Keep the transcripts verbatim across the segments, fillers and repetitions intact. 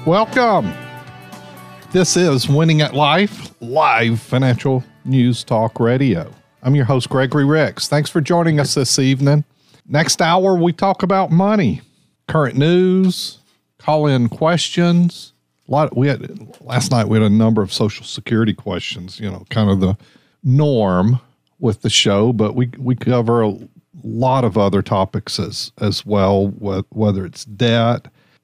Welcome. This is Winning at Life, live financial news talk radio. I'm your host, Gregory Ricks. Thanks for joining us this evening. Next hour, we talk about money, current news, call-in questions. A lot. We had last night. We had a number of Social Security questions. You know, kind of the norm with the show, but we we cover a lot of other topics as as well. Whether it's debt,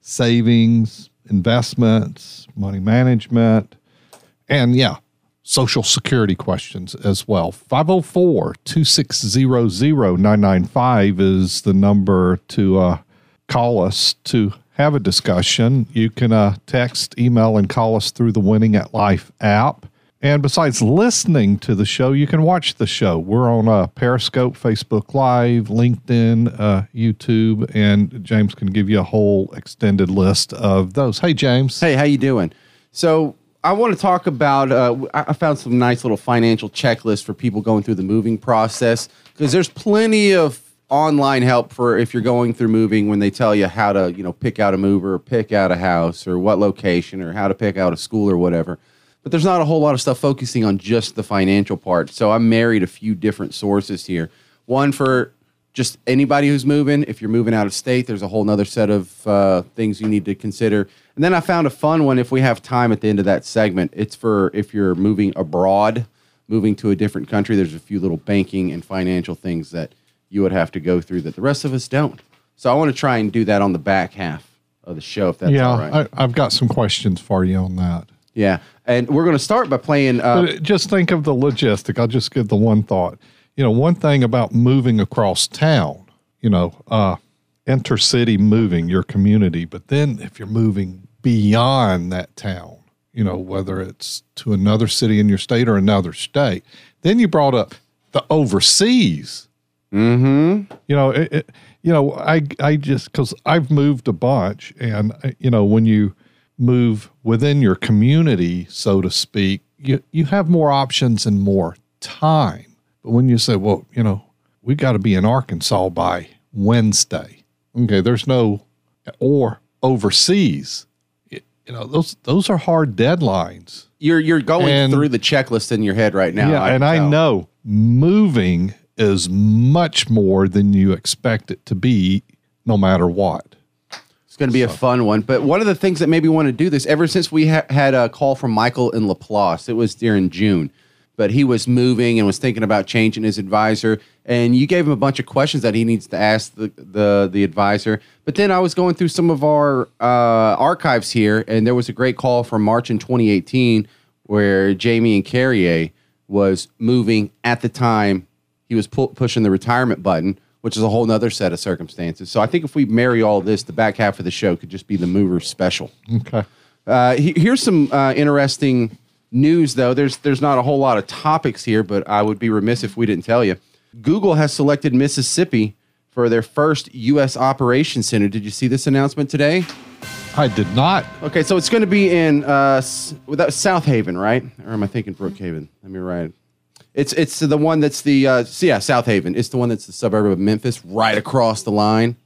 savings, investments, money management, and yeah, Social Security questions as well. five oh four, two six zero, zero nine nine five is the number to uh, call us to have a discussion. You can uh, text, email, and call us through the Winning at Life app. And besides listening to the show, you can watch the show. We're on uh, Periscope, Facebook Live, LinkedIn, uh, YouTube, and James can give you a whole extended list of those. Hey, James. Hey, how you doing? So I want to talk about, uh, I found some nice little financial checklists for people going through the moving process, because there's plenty of online help for if you're going through moving, when they tell you how to, you know, pick out a mover, or pick out a house, or what location, or how to pick out a school or whatever. But there's not a whole lot of stuff focusing on just the financial part. So I married a few different sources here. One for just anybody who's moving. If you're moving out of state, there's a whole nother set of uh, things you need to consider. And then I found a fun one if we have time at the end of that segment. It's for if you're moving abroad, moving to a different country. There's a few little banking and financial things that you would have to go through that the rest of us don't. So I want to try and do that on the back half of the show, if that's yeah, all right. Yeah, I've got some questions for you on that. Yeah, and we're going to start by playing... Uh, but just think of the logistic. I'll just give the one thought. You know, one thing about moving across town, you know, uh, intercity moving, your community, but then if you're moving beyond that town, you know, whether it's to another city in your state or another state, then you brought up the overseas. Mm-hmm. You know, it, it, you know, I, I just, because I've moved a bunch, and, you know, when you move within your community, so to speak, you, you have more options and more time. But when you say, well, you know, we got to be in Arkansas by Wednesday. Okay, there's no, or overseas, you, you know, those those are hard deadlines. You're you're going and, through the checklist in your head right now. Yeah, I and I tell. know moving is much more than you expect it to be, no matter what. It's going to be so. a fun one. But one of the things that made me want to do this, ever since we ha- had a call from Michael in Laplace, it was during June, but he was moving and was thinking about changing his advisor. And you gave him a bunch of questions that he needs to ask the the, the advisor. But then I was going through some of our uh, archives here, and there was a great call from March in twenty eighteen where Jamie and Carrier was moving at the time he was pu- pushing the retirement button, which is a whole nother set of circumstances. So I think if we marry all this, the back half of the show could just be the mover special. Okay. Uh, he, here's some uh, interesting news, though. There's there's not a whole lot of topics here, but I would be remiss if we didn't tell you. Google has selected Mississippi for their first U S operations center. Did you see this announcement today? I did not. Okay, so it's going to be in uh, South Haven, right? Or am I thinking Brookhaven? Let me write it. It's it's the one that's the, uh, so yeah, South Haven. It's the one that's the suburb of Memphis, right across the line.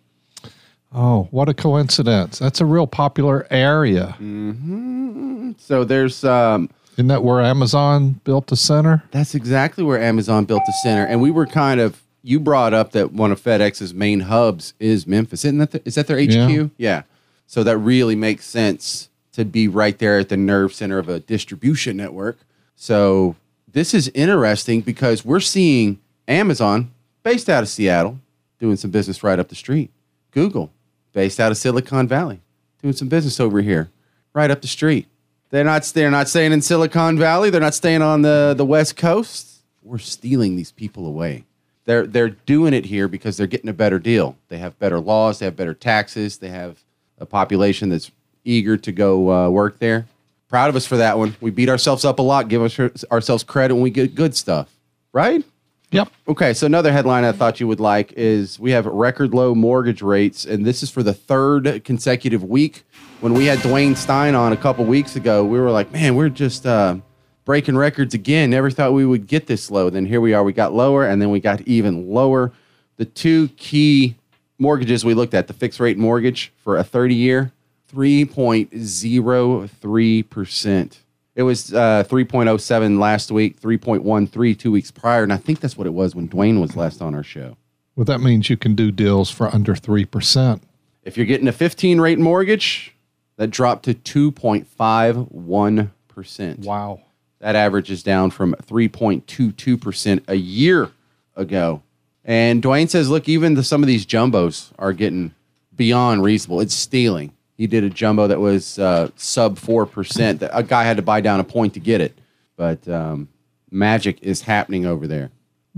Oh, what a coincidence. That's a real popular area. Mm-hmm. So there's... Um, Isn't that where Amazon built a center? That's exactly where Amazon built a center. And we were kind of, you brought up that one of FedEx's main hubs is Memphis. Isn't that the, is that their H Q? Yeah. yeah. So that really makes sense to be right there at the nerve center of a distribution network. So... this is interesting because we're seeing Amazon, based out of Seattle, doing some business right up the street. Google, based out of Silicon Valley, doing some business over here, right up the street. They're not, they're not staying in Silicon Valley. They're not staying on the, the West Coast. We're stealing these people away. They're, they're doing it here because they're getting a better deal. They have better laws. They have better taxes. They have a population that's eager to go uh, work there. Proud of us for that one. We beat ourselves up a lot, give us ourselves credit when we get good stuff, right? Yep. Okay, so another headline I thought you would like is we have record low mortgage rates, and this is for the third consecutive week. When we had Dwayne Stein on a couple weeks ago, we were like, man, we're just uh, breaking records again. Never thought we would get this low. Then here we are. We got lower, and then we got even lower. The two key mortgages we looked at, the fixed rate mortgage for a thirty-year, three point zero three percent. It was uh, three point oh seven last week, three point one three two weeks prior, and I think that's what it was when Dwayne was last on our show. Well, that means you can do deals for under three percent. If you're getting a fifteen rate mortgage, that dropped to two point five one percent. Wow. That average is down from three point two two percent a year ago. And Dwayne says, look, even the, some of these jumbos are getting beyond reasonable. It's stealing. He did a jumbo that was uh, sub four percent. A guy had to buy down a point to get it. But um, magic is happening over there.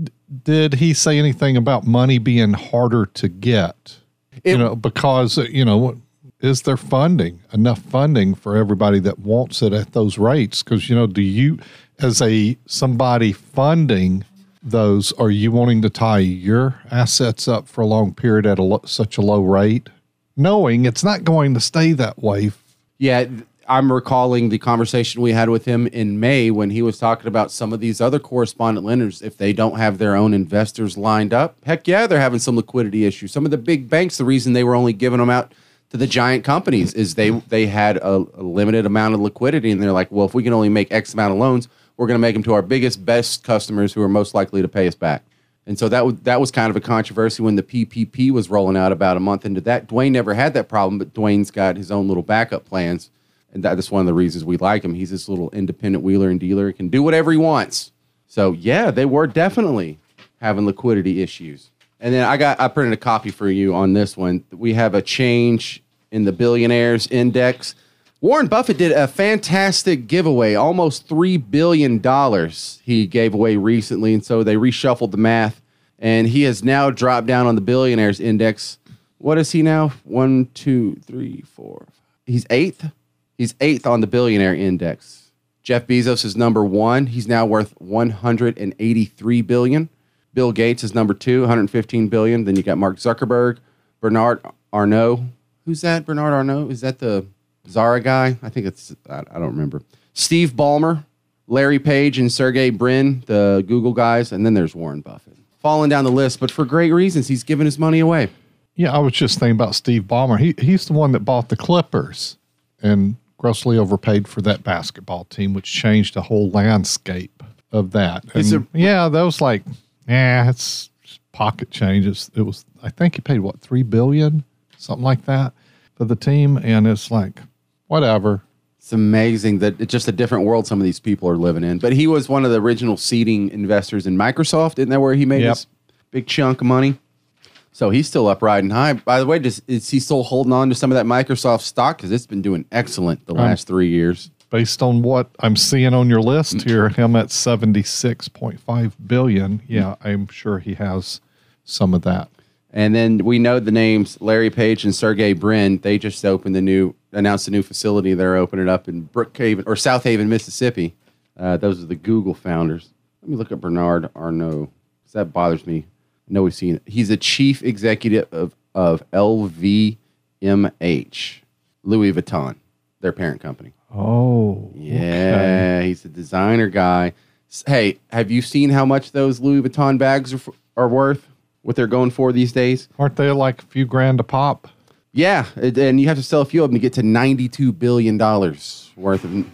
Did he say anything about money being harder to get? It, you know, because, you know, is there funding, enough funding for everybody that wants it at those rates? Because, you know, do you, as a somebody funding those, are you wanting to tie your assets up for a long period at a lo- such a low rate, knowing it's not going to stay that way? Yeah, I'm recalling the conversation we had with him in May when he was talking about some of these other correspondent lenders. If they don't have their own investors lined up, heck yeah, they're having some liquidity issues. Some of the big banks, the reason they were only giving them out to the giant companies is they they had a, a limited amount of liquidity, and they're like, well, if we can only make X amount of loans, we're going to make them to our biggest, best customers who are most likely to pay us back. And so that, w- that was kind of a controversy when the P P P was rolling out about a month into that. Dwayne never had that problem, but Dwayne's got his own little backup plans, and that is one of the reasons we like him. He's this little independent wheeler and dealer. He can do whatever he wants. So, yeah, they were definitely having liquidity issues. And then I got I printed a copy for you on this one. We have a change in the billionaires index. Warren Buffett did a fantastic giveaway, almost three billion dollars he gave away recently, and so they reshuffled the math, and he has now dropped down on the billionaires index. What is he now? One, two, three, four. He's eighth? He's eighth on the billionaire index. Jeff Bezos is number one. He's now worth one hundred eighty-three billion dollars. Bill Gates is number two, one hundred fifteen billion dollars. Then you got Mark Zuckerberg, Bernard Arnault. Who's that, Bernard Arnault? Is that the Zara guy? I think it's, I, I don't remember. Steve Ballmer, Larry Page, and Sergey Brin, the Google guys. And then there's Warren Buffett. Falling down the list, but for great reasons. He's giving his money away. Yeah, I was just thinking about Steve Ballmer. He He's the one that bought the Clippers and grossly overpaid for that basketball team, which changed the whole landscape of that. And Is it, yeah, that was like, yeah, it's pocket changes. It was, I think he paid, what, three billion dollars? Something like that for the team. And it's like, whatever. It's amazing that it's just a different world some of these people are living in. But he was one of the original seeding investors in Microsoft. Isn't that where he made Yep. his big chunk of money? So he's still up riding high. By the way, does, is he still holding on to some of that Microsoft stock? Because it's been doing excellent the last um, three years. Based on what I'm seeing on your list here, him at seventy-six point five billion dollars. Yeah, I'm sure he has some of that. And then we know the names Larry Page and Sergey Brin. They just opened the new, announced a new facility. They're opening it up in Brookhaven or South Haven, Mississippi. Uh, those are the Google founders. Let me look up Bernard Arnault, because that bothers me. I know we've seen it. He's a chief executive of, of L V M H, Louis Vuitton, their parent company. Oh, yeah. Okay. He's a designer guy. Hey, have you seen how much those Louis Vuitton bags are, are worth? What they're going for these days? Aren't they like a few grand a pop? Yeah, and you have to sell a few of them to get to ninety-two billion dollars worth of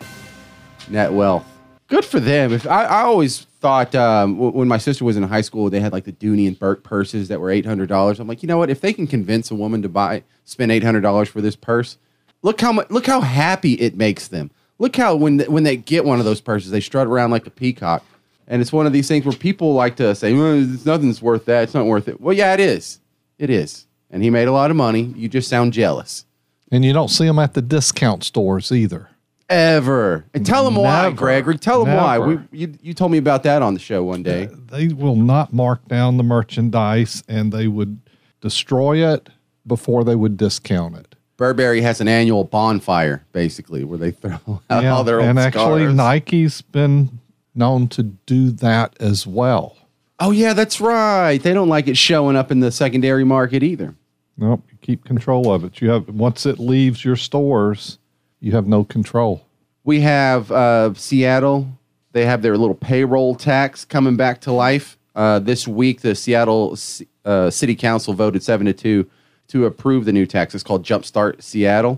net wealth. Good for them. If I, I always thought um, when my sister was in high school, they had like the Dooney and Burke purses that were eight hundred dollars. I'm like, you know what? If they can convince a woman to buy, spend eight hundred dollars for this purse, look how much, look how happy it makes them. Look how when they, when they get one of those purses, they strut around like a peacock. And it's one of these things where people like to say, well, nothing's worth that. It's not worth it. Well, yeah, it is. It is. And he made a lot of money. You just sound jealous. And you don't see them at the discount stores either. Ever. And tell them Never. why, Gregory. Tell them Never. why. We, you, you told me about that on the show one day. Uh, they will not mark down the merchandise, and they would destroy it before they would discount it. Burberry has an annual bonfire, basically, where they throw out yeah, all their old and actually scars. Nike's been known to do that as well. Oh, yeah, that's right. They don't like it showing up in the secondary market either. Nope, you keep control of it. You have once it leaves your stores, you have no control. We have uh, Seattle. They have their little payroll tax coming back to life. Uh, this week, the Seattle uh, City Council voted seven to two to approve the new tax. It's called Jumpstart Seattle.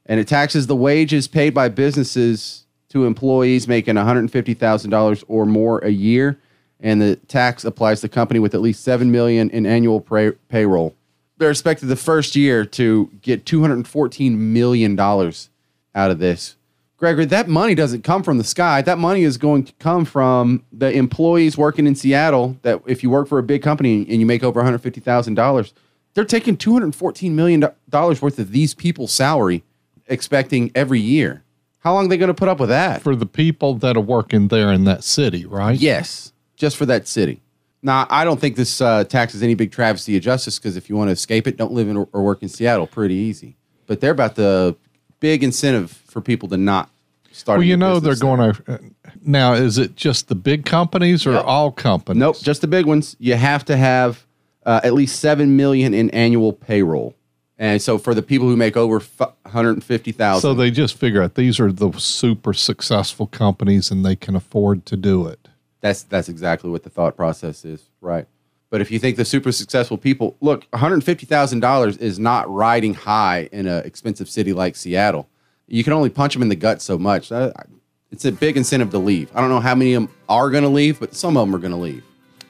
And it taxes the wages paid by businesses to employees making one hundred fifty thousand dollars or more a year. And the tax applies to the company with at least seven million dollars in annual pay- payroll. They're expected the first year to get two hundred fourteen million dollars out of this. Gregory, that money doesn't come from the sky. That money is going to come from the employees working in Seattle. That if you work for a big company and you make over one hundred fifty thousand dollars, they're taking two hundred fourteen million dollars worth of these people's salary, expecting every year. How long are they going to put up with that? For the people that are working there in that city, right? Yes, just for that city. Now, I don't think this uh, tax is any big travesty of justice, because if you want to escape it, don't live in or work in Seattle. Pretty easy. But they're about the big incentive for people to not start. Well, you know, they're going to. Uh, now, is it just the big companies or Yep. all companies? Nope, just the big ones. You have to have uh, at least seven million dollars in annual payroll. And so for the people who make over one hundred fifty thousand So they just figure out these are the super successful companies and they can afford to do it. That's that's exactly what the thought process is, right? But if you think the super successful people, look, one hundred fifty thousand dollars is not riding high in an expensive city like Seattle. You can only punch them in the gut so much. Uh, It's a big incentive to leave. I don't know how many of them are going to leave, but some of them are going to leave.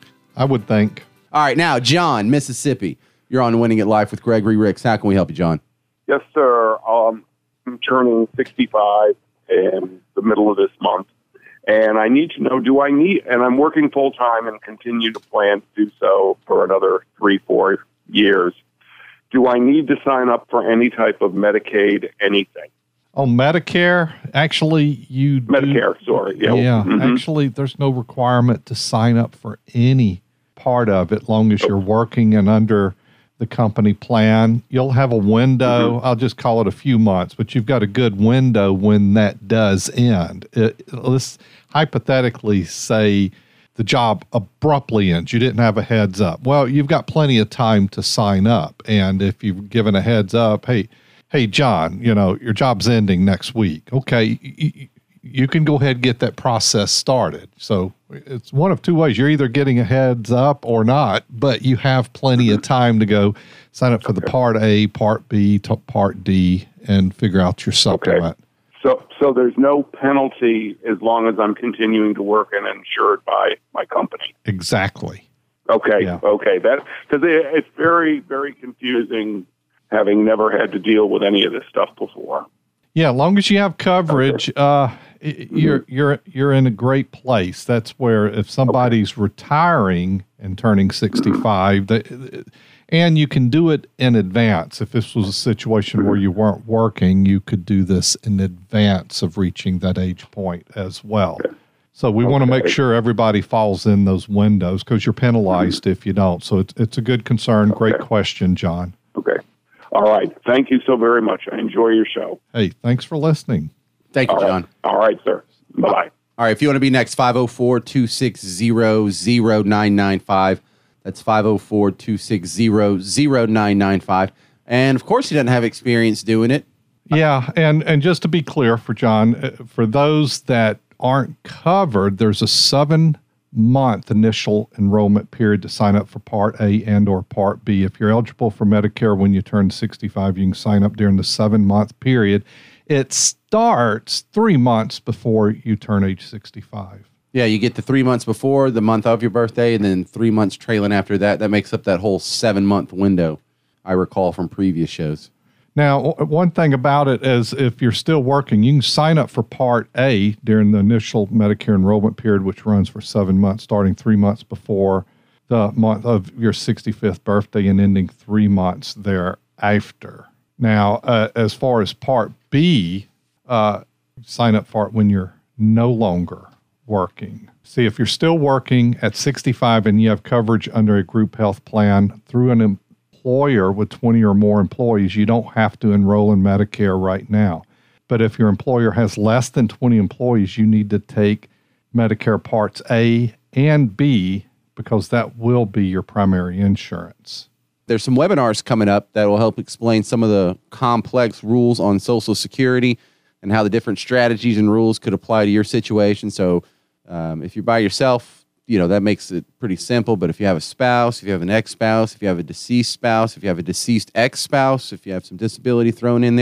I would think. All right, now, John, Mississippi. You're on Winning at Life with Gregory Ricks. How can we help you, John? Yes, sir. Um, I'm turning sixty-five in the middle of this month. And I need to know, do I need, and I'm working full time and continue to plan to do so for another three, four years. Do I need to sign up for any type of Medicaid, anything? On Medicare, actually, you Medicare, do, sorry. Yeah, yeah mm-hmm. Actually, there's no requirement to sign up for any part of it, long as you're working and under the company plan. You'll have a window. Mm-hmm. I'll just call it a few months, but you've got a good window when that does end. It, let's hypothetically say the job abruptly ends. You didn't have a heads up. Well, you've got plenty of time to sign up. And if you've given a heads up, hey, hey, John, you know, your job's ending next week. Okay, you, you can go ahead and get that process started. So it's one of two ways. You're either getting a heads up or not, but you have plenty mm-hmm. of time to go sign up for okay. the Part A, Part B, Part D, and figure out your supplement. Okay. So so there's no penalty as long as I'm continuing to work and insured by my company. Exactly. Okay, yeah. okay. That because it, it's very, very confusing, having never had to deal with any of this stuff before. Yeah, as long as you have coverage, okay. uh, you're you're you're in a great place. That's where if somebody's okay. retiring and turning sixty-five, they, and you can do it in advance. If this was a situation where you weren't working, you could do this in advance of reaching that age point as well. Okay. So we okay. want to make sure everybody falls in those windows, because you're penalized mm-hmm. if you don't. So it's it's a good concern. Okay. Great question, John. Okay. All right. Thank you so very much. I enjoy your show. Hey, thanks for listening. Thank you, All John. Right. All right, sir. Bye-bye. All right. If you want to be next, five oh four, two six zero, zero nine nine five. That's five oh four, two six zero, zero nine nine five. And, of course, he doesn't have experience doing it. Yeah. And, and just to be clear for John, for those that aren't covered, there's a seven month initial enrollment period to sign up for Part A and or Part B. If you're eligible for Medicare when you turn sixty-five, you can sign up during the seven month period. It starts three months before you turn age sixty-five. Yeah, you get the three months before the month of your birthday, and then three months trailing after that. That makes up that whole seven month window, I recall from previous shows. Now, one thing about it is if you're still working, you can sign up for Part A during the initial Medicare enrollment period, which runs for seven months, starting three months before the month of your sixty-fifth birthday and ending three months thereafter. Now, uh, as far as Part B, uh, sign up for it when you're no longer working. See, if you're still working at sixty-five and you have coverage under a group health plan through an employer with twenty or more employees, you don't have to enroll in Medicare right now. But if your employer has less than twenty employees, you need to take Medicare Parts A and B, because that will be your primary insurance. There's some webinars coming up that will help explain some of the complex rules on Social Security and how the different strategies and rules could apply to your situation. So um, if you're by yourself, you know, that makes it pretty simple. But if you have a spouse, if you have an ex-spouse, if you have a deceased spouse, if you have a deceased ex-spouse, if you have some disability thrown in there,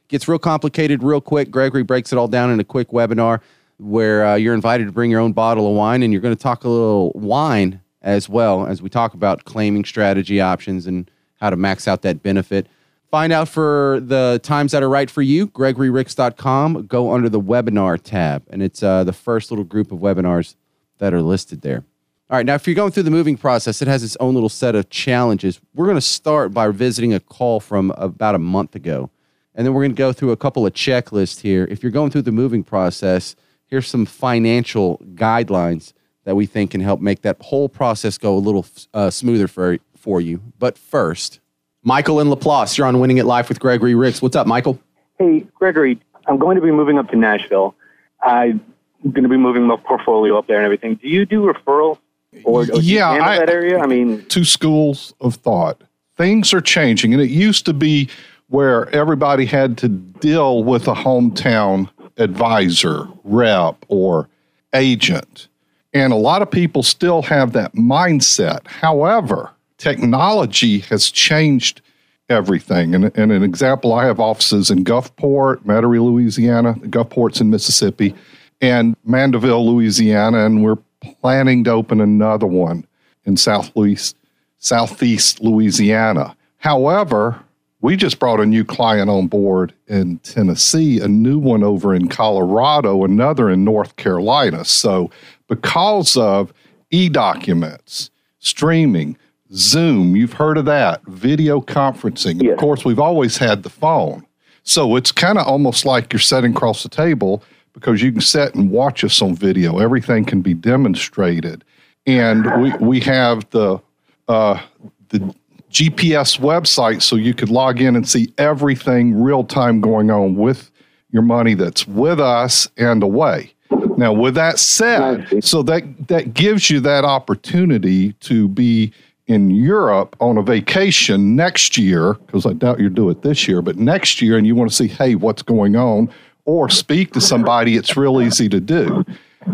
Gets real complicated real quick. Gregory breaks it all down in a quick webinar where uh, you're invited to bring your own bottle of wine, and you're going to talk a little wine as well as we talk about claiming strategy options and how to max out that benefit. Find out for the times that are right for you, gregory ricks dot com. Go under the webinar tab, and it's uh, the first little group of webinars that are listed there. All right, now if you're going through the moving process, it has its own little set of challenges. We're going to start by visiting a call from about a month ago, and then we're going to go through a couple of checklists here. If you're going through the moving process, here's some financial guidelines that we think can help make that whole process go a little uh, smoother for, for you. But first, Michael in Laplace, you're on Winning It Live with Gregory Ricks. What's up, Michael? Hey, Gregory, I'm going to be moving up to Nashville. I'm going to be moving my portfolio up there and everything. Do you do referrals? Or, or do yeah, you handle I, that area? I mean, two schools of thought. Things are changing, and it used to be where everybody had to deal with a hometown advisor, rep, or agent. And a lot of people still have that mindset. However, technology has changed everything. And, and an example, I have offices in Gulfport, Metairie, Louisiana, Gulfport's in Mississippi, and Mandeville, Louisiana, and we're planning to open another one in South Louis, Southeast Louisiana. However, we just brought a new client on board in Tennessee, a new one over in Colorado, another in North Carolina. So because of e-documents, streaming, Zoom, you've heard of that, video conferencing. Yes. Of course, we've always had the phone. So it's kind of almost like you're sitting across the table because you can sit and watch us on video. Everything can be demonstrated. And we, we have the uh, the G P S website so you could log in and see everything real time going on with your money that's with us and away. Now, with that said, so that, that gives you that opportunity to be in Europe on a vacation next year, because I doubt you'll do it this year, but next year, and you want to see, hey, what's going on, or speak to somebody, it's real easy to do.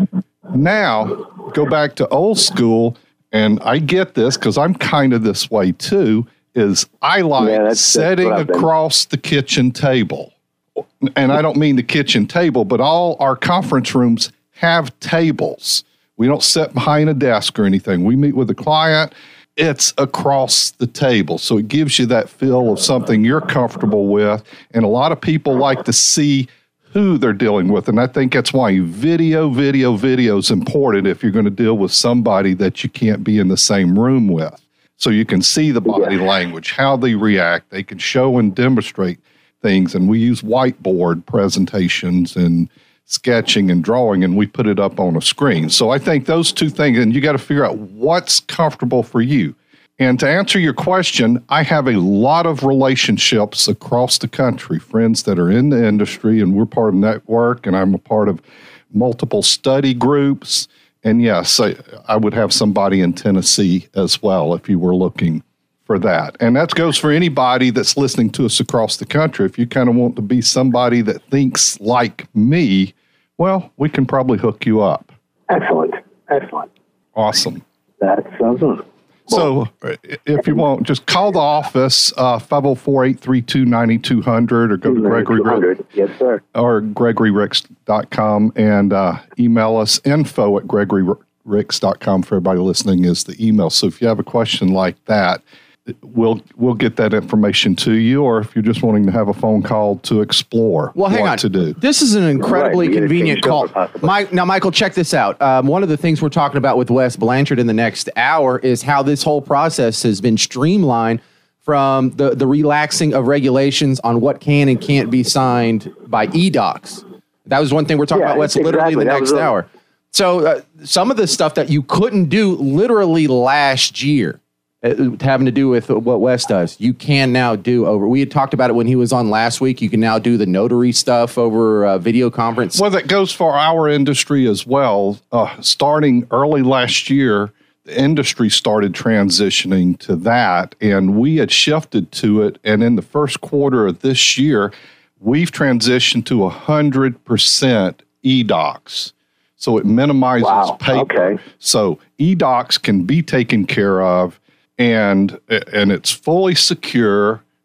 Now, go back to old school, and I get this because I'm kind of this way too, is I like yeah, that's, sitting that's across the kitchen table. And I don't mean the kitchen table, but all our conference rooms have tables. We don't sit behind a desk or anything. We meet with a client. It's across the table. So it gives you that feel of something you're comfortable with. And a lot of people like to see who they're dealing with. And I think that's why video, video, video is important if you're going to deal with somebody that you can't be in the same room with. So you can see the body yeah. language, how they react. They can show and demonstrate things. And we use whiteboard presentations and sketching and drawing, and we put it up on a screen. So I think those two things, and you got to figure out what's comfortable for you. And to answer your question, I have a lot of relationships across the country, friends that are in the industry, and we're part of network, and I'm a part of multiple study groups. And yes, I, I would have somebody in Tennessee as well if you were looking for that. And that goes for anybody that's listening to us across the country. If you kind of want to be somebody that thinks like me, well, we can probably hook you up. Excellent. Excellent. Awesome. That's awesome. So if you want, just call the office, uh, five oh four, eight three two, nine two hundred, or go to Gregory Ricks. Yes, sir. Or gregory ricks dot com, and uh, email us, info at gregory ricks dot com for everybody listening is the email. So if you have a question like that, we'll we'll get that information to you, or if you're just wanting to have a phone call to explore well, hang what on. to do. This is an incredibly right. convenient call. Mike, now, Michael, check this out. Um, one of the things we're talking about with Wes Blanchard in the next hour is how this whole process has been streamlined from the, the relaxing of regulations on what can and can't be signed by e-docs. That was one thing we're talking yeah, about, Wes, exactly. literally in the that next a- hour. So uh, some of the stuff that you couldn't do literally last year, Uh, having to do with what Wes does, you can now do over. We had talked about it when he was on last week. You can now do the notary stuff over uh, video conference. Well, that goes for our industry as well. Uh, starting early last year, the industry started transitioning to that, and we had shifted to it. And in the first quarter of this year, we've transitioned to one hundred percent e-docs. So it minimizes wow. paper. Okay. So e-docs can be taken care of. And and it's fully secure,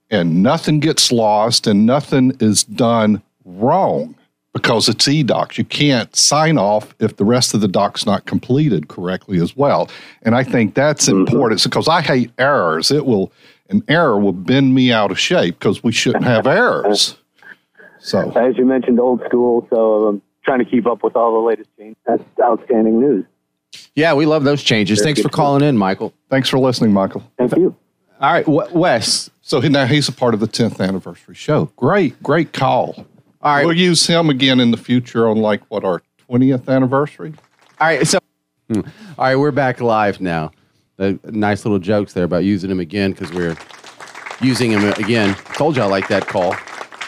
and nothing gets lost and nothing is done wrong because it's e-docs. You can't sign off if the rest of the doc's not completed correctly as well. And I think that's mm-hmm. important because I hate errors. It will, an error will bend me out of shape because we shouldn't have errors. So, as you mentioned, old school, so I'm trying to keep up with all the latest changes. That's outstanding news. Yeah, we love those changes. Very Thanks for calling in, Michael. Thanks for listening, Michael. Thank you. All right, Wes. So now he's a part of the tenth anniversary show. Great, great call. All right. We'll use him again in the future on like what, our twentieth anniversary? All right. So, all right, we're back live now. The nice little jokes there about using him again because we're using him again. Told you I like that call.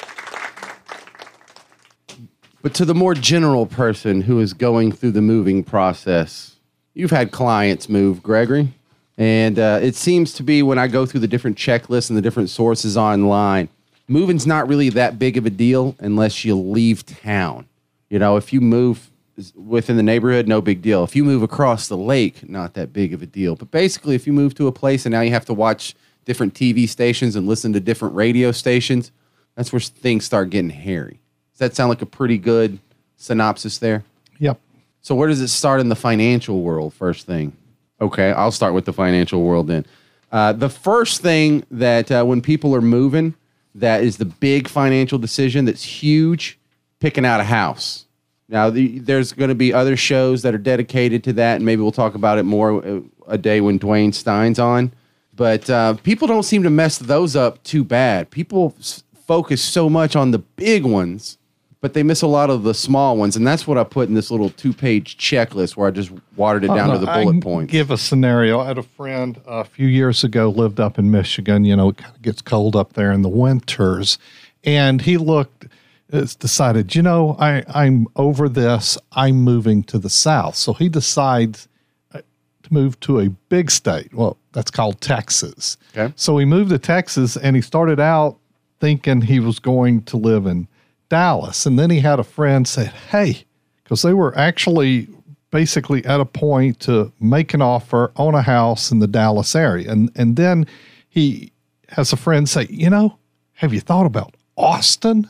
But to the more general person who is going through the moving process, you've had clients move, Gregory. And uh, it seems to be when I go through the different checklists and the different sources online, moving's not really that big of a deal unless you leave town. You know, if you move within the neighborhood, no big deal. If you move across the lake, not that big of a deal. But basically, if you move to a place and now you have to watch different T V stations and listen to different radio stations, that's where things start getting hairy. Does that sound like a pretty good synopsis there? Yep. So where does it start in the financial world, first thing? Okay, I'll start with the financial world then. Uh, the first thing that uh, when people are moving, that is the big financial decision that's huge, picking out a house. Now, the, there's going to be other shows that are dedicated to that, and maybe we'll talk about it more a, a day when Dwayne Stein's on. But uh, people don't seem to mess those up too bad. People s- focus so much on the big ones, but they miss a lot of the small ones, and that's what I put in this little two-page checklist where I just watered it down uh, to the bullet I points. Give a scenario. I had a friend uh, a few years ago lived up in Michigan. You know, it kind of gets cold up there in the winters, and he looked, it's decided, you know, I, I'm over this. I'm moving to the South. So he decides to move to a big state. Well, that's called Texas. Okay. So he moved to Texas, and he started out thinking he was going to live in Dallas. And then he had a friend say, hey, because they were actually basically at a point to make an offer on a house in the Dallas area. And, and then he has a friend say, you know, have you thought about Austin?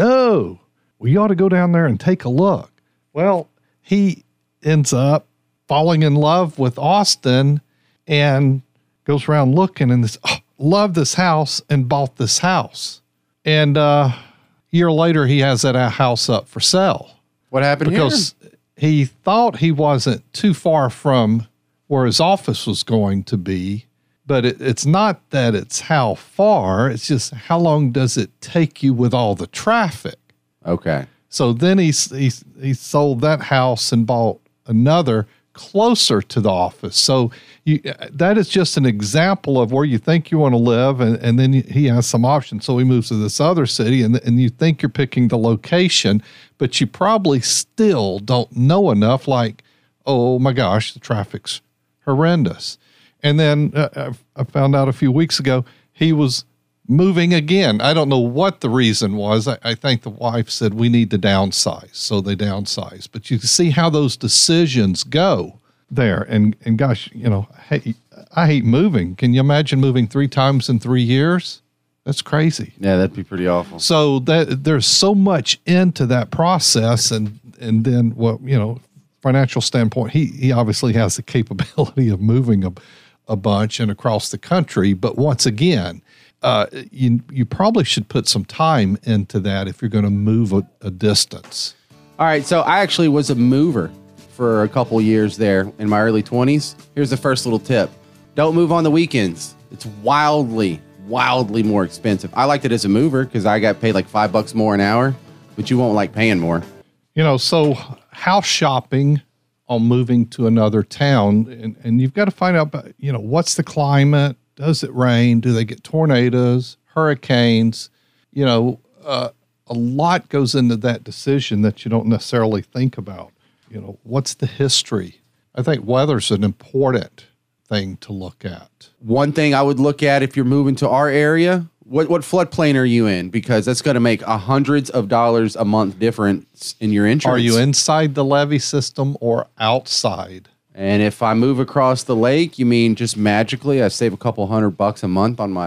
No. Well, you ought to go down there and take a look. Well, he ends up falling in love with Austin and goes around looking and this, oh, love this house and bought this house. And, uh, year later, he has that house up for sale. What happened because here? He thought he wasn't too far from where his office was going to be, but it, it's not that it's how far, it's just how long does it take you with all the traffic? Okay. So then he, he, he sold that house and bought another closer to the office. So you, that is just an example of where you think you want to live, and, and then he has some options. So he moves to this other city, and, and you think you're picking the location, but you probably still don't know enough, like, oh my gosh, the traffic's horrendous. And then uh, I found out a few weeks ago he was moving again. I don't know what the reason was. I, I think the wife said, we need to downsize. So they downsized. But you can see how those decisions go there. And, and gosh, you know, hey, I hate moving. Can you imagine moving three times in three years? That's crazy. Yeah, that'd be pretty awful. So that there's so much into that process. And, and then, well, you know, financial standpoint, he, he obviously has the capability of moving a, a bunch and across the country. But once again, Uh, you you probably should put some time into that if you're going to move a, a distance. All right, so I actually was a mover for a couple years there in my early twenties. Here's the first little tip. Don't move on the weekends. It's wildly, wildly more expensive. I liked it as a mover because I got paid like five bucks more an hour, but you won't like paying more. You know, so house shopping on moving to another town, and, and you've got to find out, you know, what's the climate? Does it rain? Do they get tornadoes, hurricanes? You know, uh, a lot goes into that decision that you don't necessarily think about. You know, what's the history? I think weather's an important thing to look at. One thing I would look at if you're moving to our area, what, what floodplain are you in? Because that's going to make a hundreds of dollars a month difference in your insurance. Are you inside the levee system or outside? And if I move across the lake, you mean just magically I save a couple hundred bucks a month on my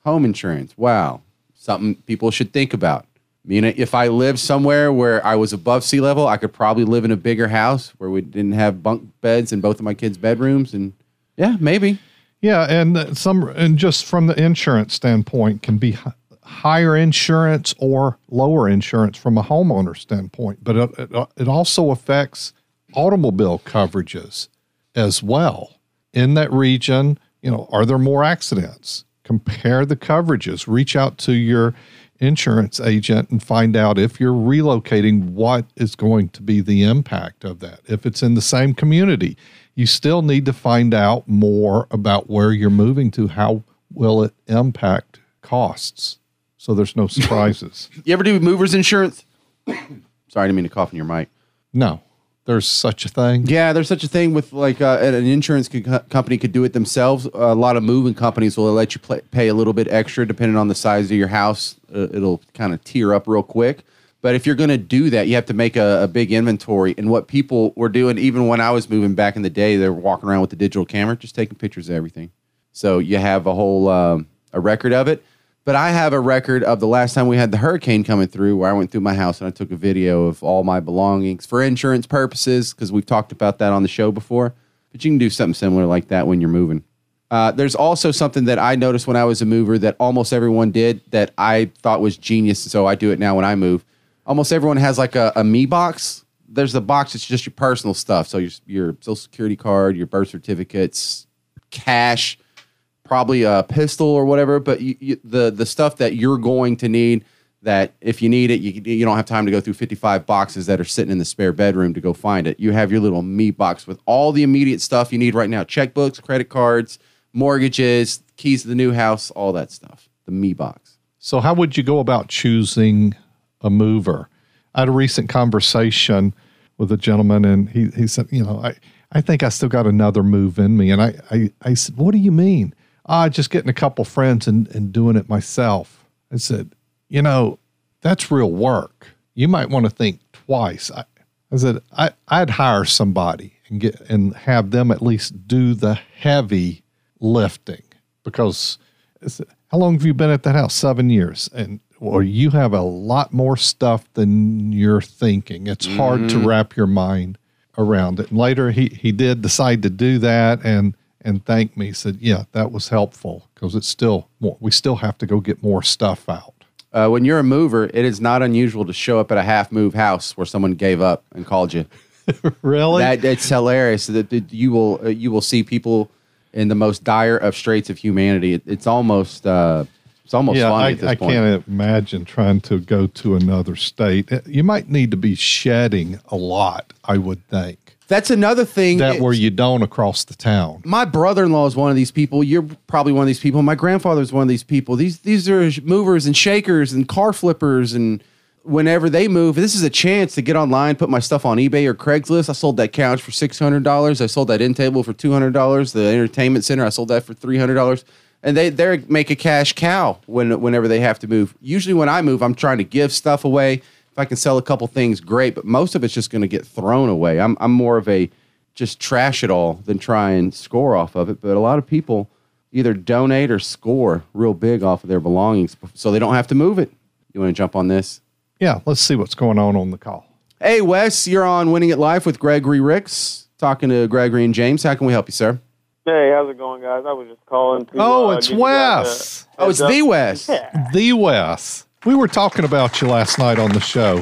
Home insurance. Wow. Something people should think about. I mean, if I lived somewhere where I was above sea level, I could probably live in a bigger house where we didn't have bunk beds in both of my kids' bedrooms. And yeah, maybe. Yeah, and some, and just from the insurance standpoint, can be h- higher insurance or lower insurance from a homeowner standpoint. But it, it, it also affects automobile coverages as well. In that region, you know, are there more accidents? Compare the coverages. Reach out to your insurance agent and find out if you're relocating, what is going to be the impact of that. If it's in the same community, you still need to find out more about where you're moving to. How will it impact costs? So there's no surprises. You ever do movers insurance? Sorry, I didn't mean to cough in your mic. No, there's such a thing. Yeah, there's such a thing with like uh, an insurance co- company could do it themselves. A lot of moving companies will let you play, pay a little bit extra depending on the size of your house. Uh, it'll kind of tear up real quick. But if you're going to do that, you have to make a, a big inventory. And what people were doing, even when I was moving back in the day, they were walking around with the digital camera, just taking pictures of everything. So you have a whole um, a record of it. But I have a record of the last time we had the hurricane coming through, where I went through my house and I took a video of all my belongings for insurance purposes, because we've talked about that on the show before. But you can do something similar like that when you're moving. Uh, there's also something that I noticed when I was a mover that almost everyone did that I thought was genius, so I do it now when I move. Almost everyone has like a, a me box. There's a box that's just your personal stuff. So your, your social security card, your birth certificates, cash, probably a pistol or whatever. But you, you, the the stuff that you're going to need, that if you need it, you, you don't have time to go through fifty-five boxes that are sitting in the spare bedroom to go find it. You have your little me box with all the immediate stuff you need right now. Checkbooks, credit cards, mortgages, keys to the new house, all that stuff. The me box. So how would you go about choosing a mover? I had a recent conversation with a gentleman, and he, he said, you know, I, I think I still got another move in me. And I, I, I said, what do you mean? Ah, just getting a couple friends and, and doing it myself. I said, you know, that's real work. You might want to think twice. I, I said, I, I'd hire somebody and get and have them at least do the heavy lifting, because how long have you been at that house? Seven years. And or you have a lot more stuff than you're thinking. It's mm-hmm. hard to wrap your mind around it. And later he, he did decide to do that and, and thank me. He said, yeah, that was helpful, because it's still, we still have to go get more stuff out. Uh, when you're a mover, it is not unusual to show up at a half move house where someone gave up and called you. Really? That, it's hilarious that, that you will, uh, you will see people in the most dire of straits of humanity. It, it's almost, uh, It's almost yeah, funny I, at this I point. can't imagine trying to go to another state. You might need to be shedding a lot, I would think. That's another thing. That where you don't across the town. My brother-in-law is one of these people. You're probably one of these people. My grandfather's one of these people. These these are movers and shakers and car flippers. And whenever they move, this is a chance to get online, put my stuff on eBay or Craigslist. I sold that couch for six hundred dollars. I sold that end table for two hundred dollars. The entertainment center, I sold that for three hundred dollars. And they they make a cash cow when whenever they have to move. Usually when I move, I'm trying to give stuff away. If I can sell a couple things, great. But most of it's just going to get thrown away. I'm I'm more of a just trash it all than try and score off of it. But a lot of people either donate or score real big off of their belongings so they don't have to move it. You want to jump on this? Yeah, let's see what's going on on the call. Hey, Wes, you're on Winning at Life with Gregory Ricks, talking to Gregory and James. How can we help you, sir? Hey, how's it going, guys? I was just calling to... Oh, uh, it's give you guys Wes. a Oh, it's heads the up. Wes. Yeah. The Wes. We were talking about you last night on the show.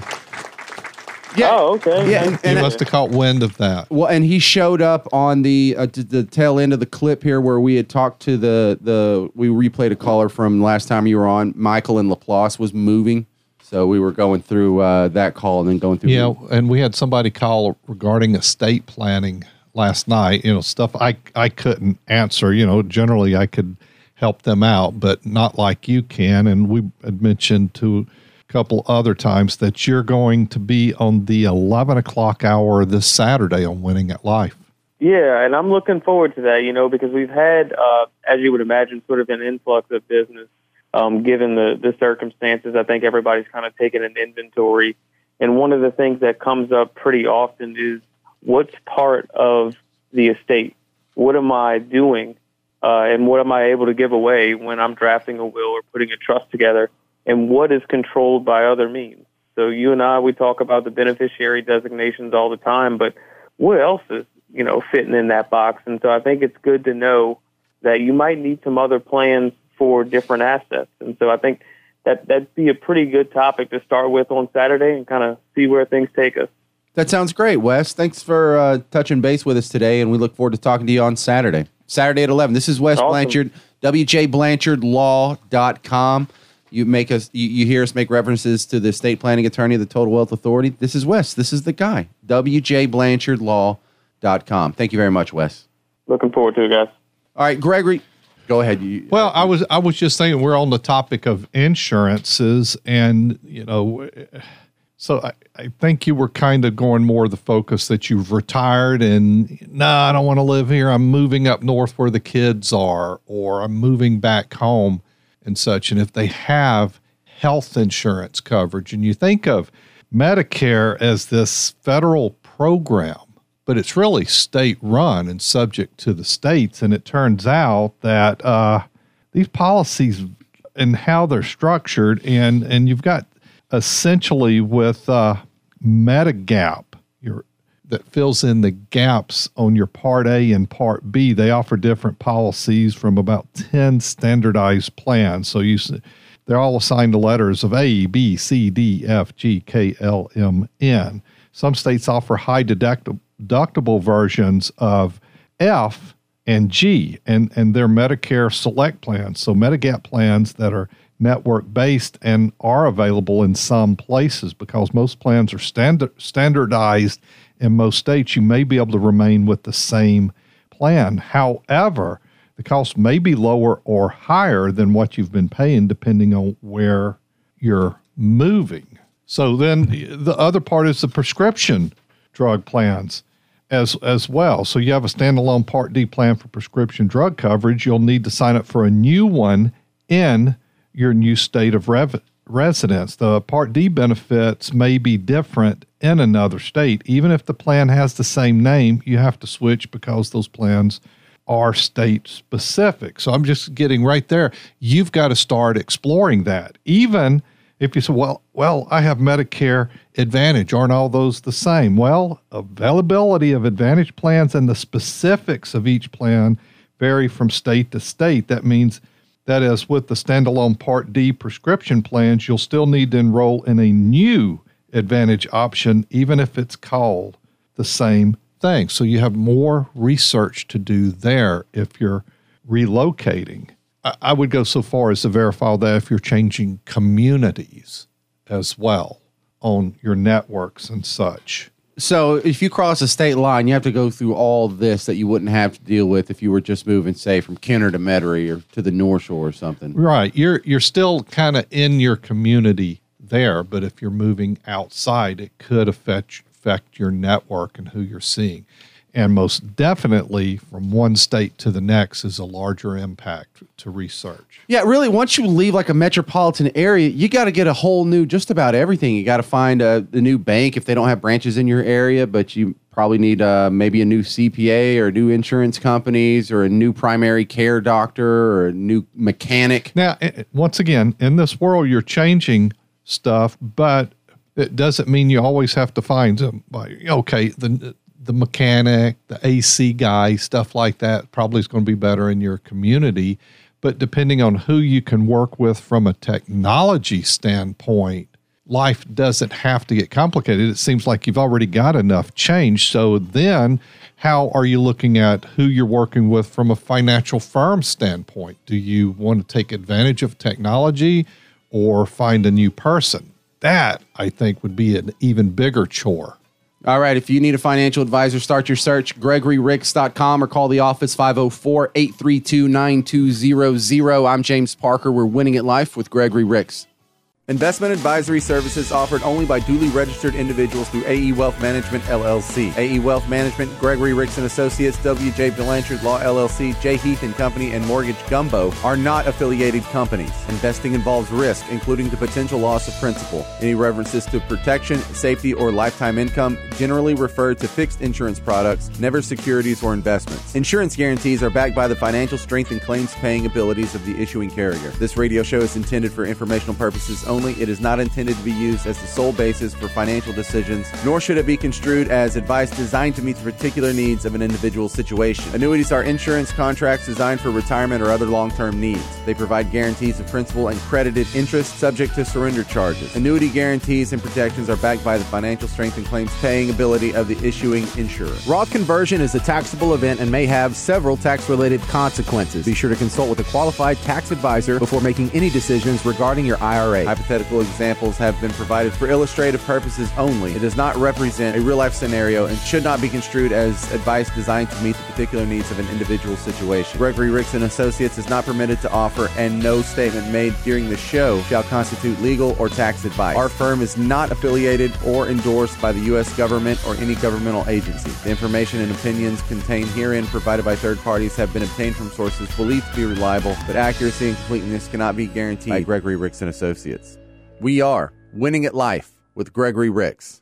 Yeah. Oh, okay. Yeah, and, You and must have caught wind of that. well, and he showed up on the uh, t- the tail end of the clip here where we had talked to the the we replayed a caller from last time you were on. Michael in Laplace was moving, so we were going through uh, that call and then going through. Yeah, and we had somebody call regarding estate planning last night, you know, stuff I I couldn't answer. You know, generally I could help them out, but not like you can. And we had mentioned to a couple other times that you're going to be on the eleven o'clock hour this Saturday on Winning at Life. Yeah, and I'm looking forward to that, you know, because we've had, uh, as you would imagine, sort of an influx of business. Um, given the, the circumstances, I think everybody's kind of taking an inventory. And one of the things that comes up pretty often is, what's part of the estate? What am I doing uh, and what am I able to give away when I'm drafting a will or putting a trust together, and what is controlled by other means. So you and I, we talk about the beneficiary designations all the time, but what else is, you know, fitting in that box? And so I think it's good to know that you might need some other plans for different assets. And so I think that that'd be a pretty good topic to start with on Saturday and kind of see where things take us. That sounds great, Wes. Thanks for uh, touching base with us today, and we look forward to talking to you on Saturday. Saturday at eleven. This is Wes Awesome. Blanchard, W J Blanchard Law dot com. You make us. You, you hear us make references to the estate planning attorney of the Total Wealth Authority. This is Wes. This is the guy. W J Blanchard Law dot com. Thank you very much, Wes. Looking forward to it, guys. All right, Gregory, go ahead. You, Well, I was I was just thinking we're on the topic of insurances, and you know, so I, I think you were kind of going more the focus that you've retired and no, nah, I don't want to live here. I'm moving up north where the kids are, or I'm moving back home and such. And if they have health insurance coverage, and you think of Medicare as this federal program, but it's really state run and subject to the states. And it turns out that uh, these policies and how they're structured, and, and you've got essentially with uh, Medigap, your, that fills in the gaps on your Part A and Part B. They offer different policies from about ten standardized plans. So you they're all assigned to letters of A, B, C, D, F, G, K, L, M, N. Some states offer high deductible deductible versions of F and G, and, and they're Medicare Select plans. So Medigap plans that are network-based and are available in some places because most plans are standard, standardized in most states. You may be able to remain with the same plan. However, the cost may be lower or higher than what you've been paying depending on where you're moving. So then the other part is the prescription drug plans as as well. So you have a standalone Part D plan for prescription drug coverage. You'll need to sign up for a new one in your new state of rev- residence. The Part D benefits may be different in another state. Even if the plan has the same name, you have to switch because those plans are state specific. So I'm just getting right there. You've got to start exploring that. Even if you say, well, well, I have Medicare Advantage. Aren't all those the same? Well, availability of Advantage plans and the specifics of each plan vary from state to state. That means that is, with the standalone Part D prescription plans, you'll still need to enroll in a new Advantage option, even if it's called the same thing. So you have more research to do there if you're relocating. I, I would go so far as to verify that if you're changing communities as well on your networks and such. So if you cross a state line, you have to go through all this that you wouldn't have to deal with if you were just moving, say, from Kenner to Metairie or to the North Shore or something. Right. You're you're still kind of in your community there, but if you're moving outside, it could affect affect your network and who you're seeing. And most definitely from one state to the next is a larger impact to research. Yeah, really, once you leave like a metropolitan area, you got to get a whole new, just about everything. You got to find a, a new bank if they don't have branches in your area, but you probably need uh, maybe a new C P A or new insurance companies or a new primary care doctor or a new mechanic. Now, once again, in this world, you're changing stuff, but it doesn't mean you always have to find somebody. Okay, the the mechanic, the A C guy, stuff like that probably is going to be better in your community. But depending on who you can work with from a technology standpoint, life doesn't have to get complicated. It seems like you've already got enough change. So then how are you looking at who you're working with from a financial firm standpoint? Do you want to take advantage of technology or find a new person? That, I think, would be an even bigger chore. All right, if you need a financial advisor, start your search, gregory ricks dot com, or call the office five oh four, eight three two, nine two zero zero. I'm James Parker. We're Winning at Life with Gregory Ricks. Investment advisory services offered only by duly registered individuals through A E Wealth Management, L L C. A E Wealth Management, Gregory Ricks and Associates, W J Blanchard Law, L L C, J. Heath and Company, and Mortgage Gumbo are not affiliated companies. Investing involves risk, including the potential loss of principal. Any references to protection, safety, or lifetime income generally refer to fixed insurance products, never securities or investments. Insurance guarantees are backed by the financial strength and claims-paying abilities of the issuing carrier. This radio show is intended for informational purposes only. It is not intended to be used as the sole basis for financial decisions, nor should it be construed as advice designed to meet the particular needs of an individual situation. Annuities are insurance contracts designed for retirement or other long-term needs. They provide guarantees of principal and credited interest subject to surrender charges. Annuity guarantees and protections are backed by the financial strength and claims-paying ability of the issuing insurer. Roth conversion is a taxable event and may have several tax-related consequences. Be sure to consult with a qualified tax advisor before making any decisions regarding your I R A. Hypothetical examples have been provided for illustrative purposes only. It does not represent a real-life scenario and should not be construed as advice designed to meet the particular needs of an individual situation. Gregory Ricks and Associates is not permitted to offer, and no statement made during the show shall constitute legal or tax advice. Our firm is not affiliated or endorsed by the U S government or any governmental agency. The information and opinions contained herein provided by third parties have been obtained from sources believed to be reliable, but accuracy and completeness cannot be guaranteed by Gregory Ricks and Associates. We are Winning at Life with Gregory Ricks.